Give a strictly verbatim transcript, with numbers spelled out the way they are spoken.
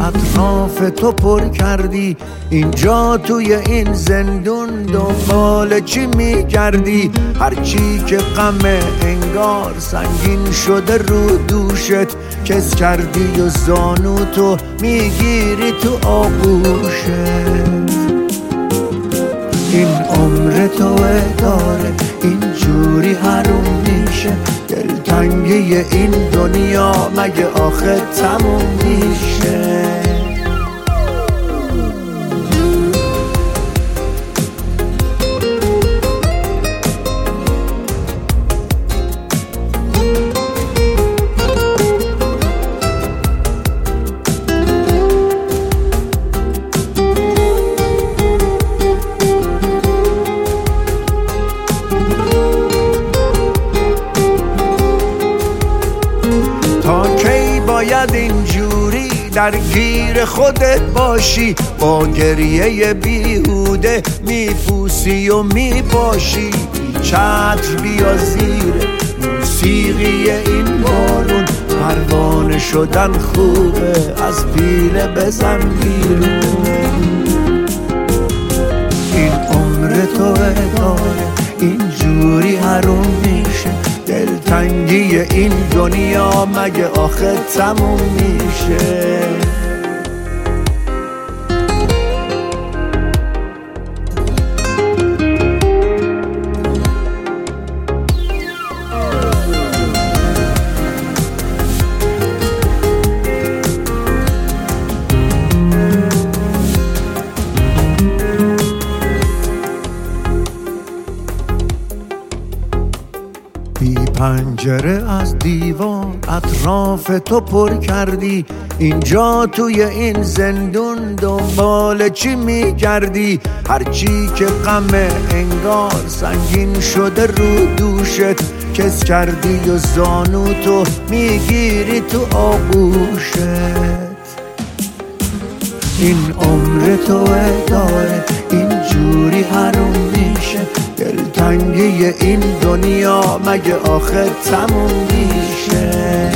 اطراف تو پر کردی، اینجا توی این زندون دنبال چی میگردی؟ هرچی که غم انگار سنگین شده رو دوشت، کس کردی و زانو تو میگیری تو آغوشت. این عمر توه داره اینجوری حروم میشه، دلتنگی این دنیا مگه آخه تموم میشه؟ تا کی باید اینجوری درگیر خودت باشی؟ با گریه بیهوده میپوسی و میپاشی. چتر بیا زیر موسیقی این بارون، پروانه شدن خوبه از پیله بزن بیرون. این عمر توه داره اینجوری حروم میشه، دلتنگی این دنیا مگه آخه تموم میشه؟ بی پنجره از دیوار اطراف تو پر کردی، اینجا توی این زندون دنبال چی میگردی؟ هرچی که غم انگار سنگین شده رو دوشت، کس کردی و زانو تو میگیری تو آغوشت. این عمر توه داره اینجوری حروم میشه، دلتنگی این دنیا مگه آخه تموم میشه؟